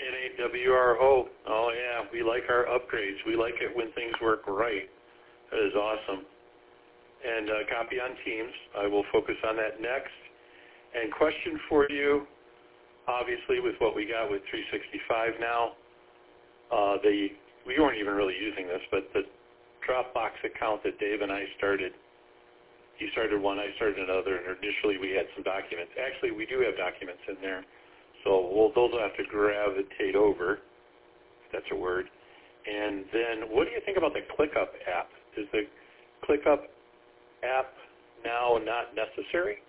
NAWRO. Oh, yeah. We like our upgrades. We like it when things work right. That is awesome. And copy on Teams. I will focus on that next. And question for you, obviously, with what we got with 365 now, we weren't even really using this, but the Dropbox account that Dave and I started, he started one, I started another, and initially we had some documents. Actually, we do have documents in there. So those will have to gravitate over, if that's a word. And then what do you think about the ClickUp app? Is the ClickUp app now not necessary?